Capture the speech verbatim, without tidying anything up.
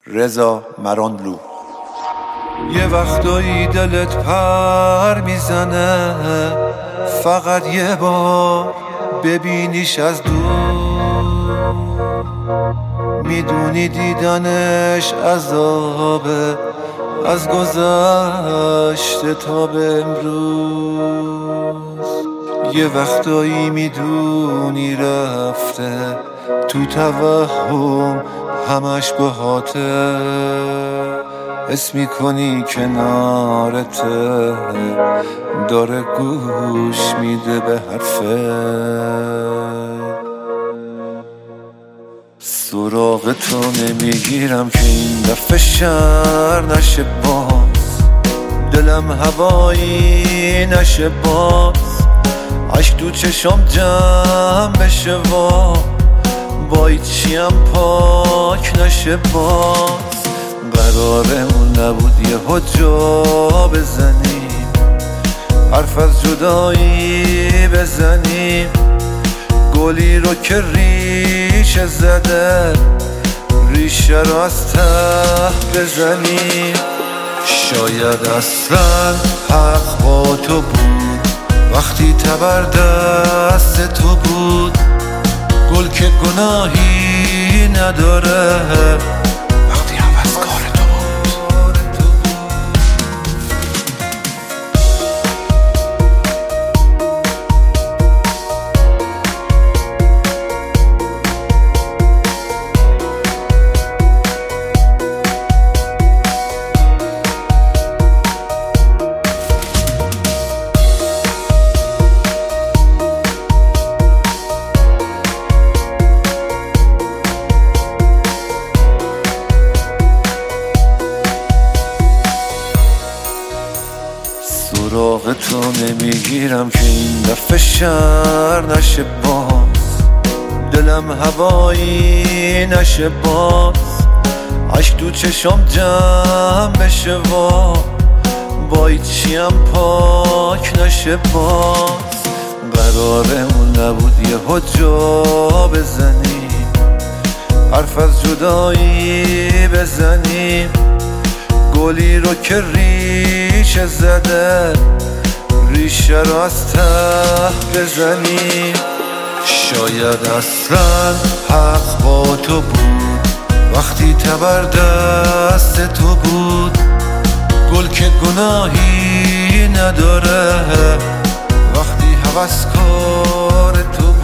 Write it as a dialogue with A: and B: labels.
A: رضا مرانلو.
B: یه وقتایی دلت پر میزنه، فقط یه بار ببینیش از دور، میدونی دیدنش عذابه، از گذشته تا به امروز. یه وقتایی میدونی رفته تو توهم، همش باهاته، حس میکنی کنارته، داره گوش میده به حرفه. سراغ تو نمیگیرم که این دفعه شر نشه باز، دلم هوایی نشه باز، عشق تو چشام جمع بشه وا، با هیچیم پاک نشه باز. قرارمون نبود یه جا بزنیم، حرف از جدایی بزنیم، گلی رو که ریشه زده، ریشه رو از ته بزنیم. شاید اصلا حق با تو بود، وقتی تبر دست تو بود، گل که گناهی نداره، وقتی عوض کار تو بود. سراغ تو نمیگیرم که این دفعه شر نشه باز، دلم هوایی نشه باز، عشق تو چشام جمع بشه وا، با هیچیم پاک نشه باز. قرارمون نبود یه جا بزنیم، حرف از جدایی بزنیم، گلی رو که ریشه زده، ریشه رو از ته بزنیم. شاید اصلا حق با تو بود، وقتی تبر دست تو بود، گل که گناهی نداره، وقتی هوس کار تو بود.